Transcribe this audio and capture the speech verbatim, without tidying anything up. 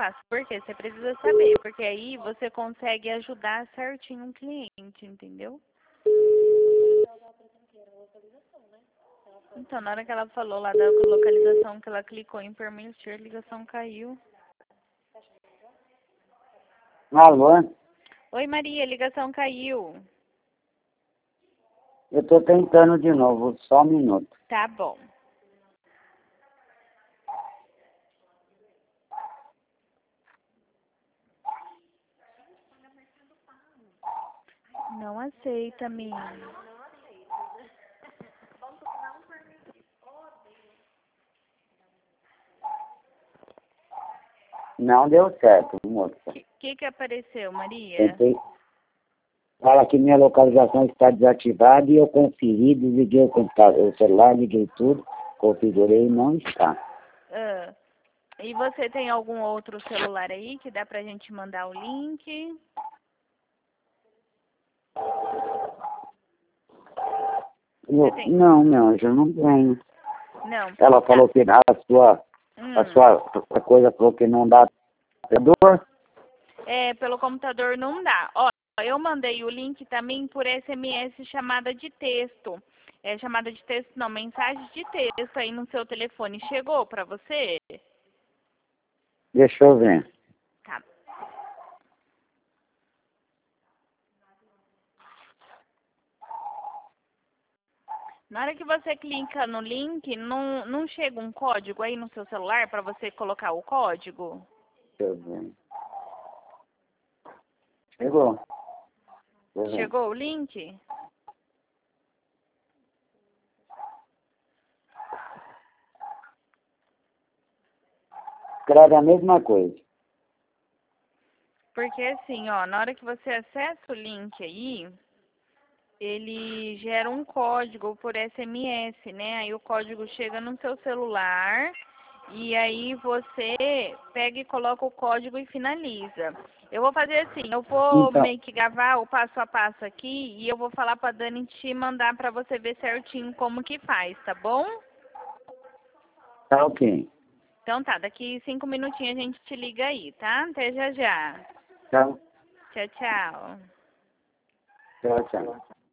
passo. Por quê? Você precisa saber, porque aí você consegue ajudar certinho o cliente, entendeu? Então, na hora que ela falou lá da localização, que ela clicou em permitir, a ligação caiu. Alô? Oi, Maria, a ligação caiu. Eu tô tentando de novo, só um minuto. Tá bom. Não aceita, minha. Não deu certo, moça. O que, que que apareceu, Maria? Tentei. Fala que minha localização está desativada e eu conferi, desliguei o computador, o celular, liguei tudo, configurei e não está. Ah, e você tem algum outro celular aí que dá pra gente mandar o link? Eu, tem? não, meu anjo, eu não tenho. Não. Ela falou que a sua, Hum. a sua a coisa falou que não dá dor. É, pelo computador não dá. Ó, eu mandei o link também por S M S chamada de texto. É chamada de texto, não, mensagem de texto aí no seu telefone. Chegou pra você? Deixa eu ver. Tá. Na hora que você clica no link, não, não chega um código aí no seu celular pra você colocar o código? Deixa eu ver. Chegou. Deixa eu ver. Chegou o link? Escreve a mesma coisa. Porque assim, ó, na hora que você acessa o link aí, ele gera um código por S M S, né? Aí o código chega no seu celular e aí você pega e coloca o código e finaliza. Eu vou fazer assim, eu vou Então, meio que gravar o passo a passo aqui e eu vou falar pra Dani te mandar pra você ver certinho como que faz, tá bom? tá ok. Então tá, daqui cinco minutinhos a gente te liga aí, tá? Até já já. Tchau, Tchau, tchau. tchau, tchau.